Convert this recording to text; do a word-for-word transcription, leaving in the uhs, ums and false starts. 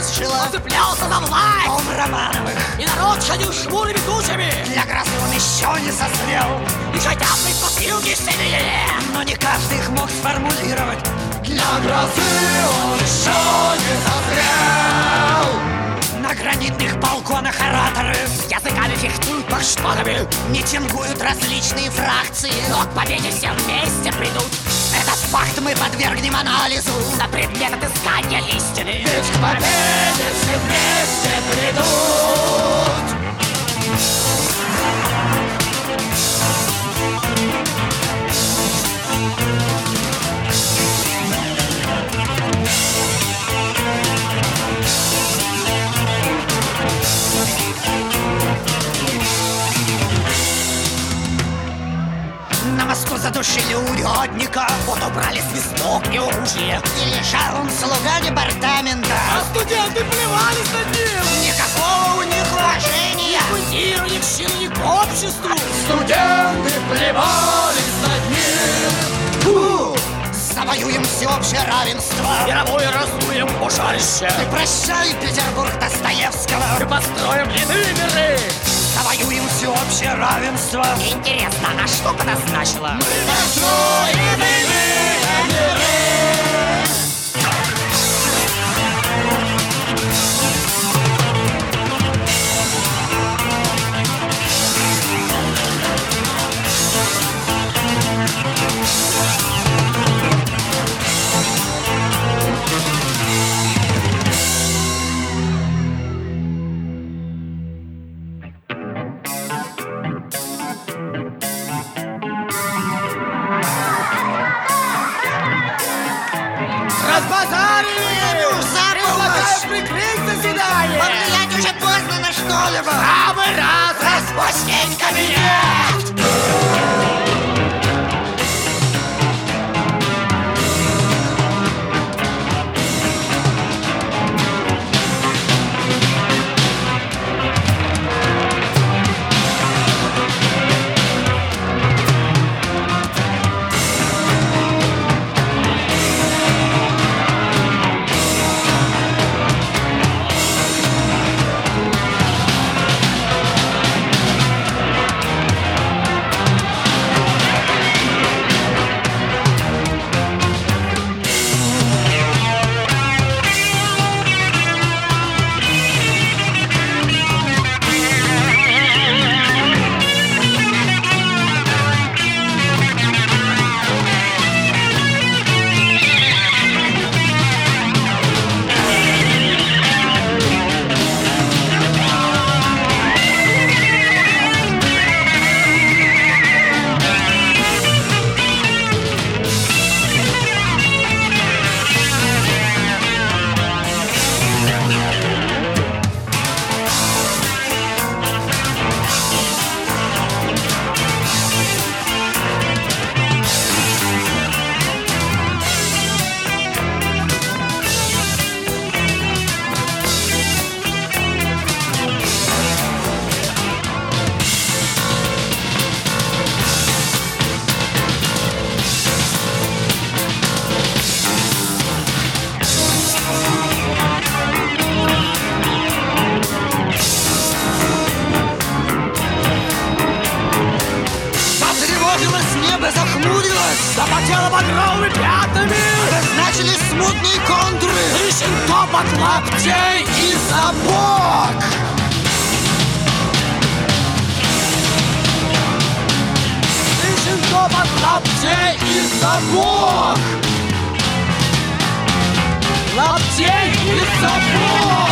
сшила. Цеплялся за власть. Дом Романовых. И народ ходил шмурыми тучами. Для грозы он еще не созрел. И хотят быть посылки сильнее. Но не каждый их мог сформулировать. Для грозы он еще не созрел. На гранитных балконах ораторы Языками фехтуют под шпагами. митингуют различные фракции. Но к победе все вместе придут. Этот факт мы подвергнем анализу. На предмет отыскания истины. Ведь к победе все вместе придут. На Москву задушили урядника. Вот убрали свисток и оружие. И лежал он слуга департамента. А студенты плевались над ним. Никакого у них уважения. Ни к мундиру, ни к чину, ни к обществу. Студенты плевались над ним. Фу! Завоюем всеобщее равенство. Мировое раздуем пожарище. И прощай, Петербург Достоевского. Мы построим иные миры. Завоюем всеобщее равенство. Интересно, а что подозначило? Построим иные миры. Разбазарили! Предлагаю прикрыть заседание! Повлиять уже поздно на что-либо. Самый раз распустить кабинет! Запотела багровыми пятнами. Назначили смутные контуры. Ищем топот лаптей и сапог. Ищем топот лаптей и сапог. Лаптей и сапог.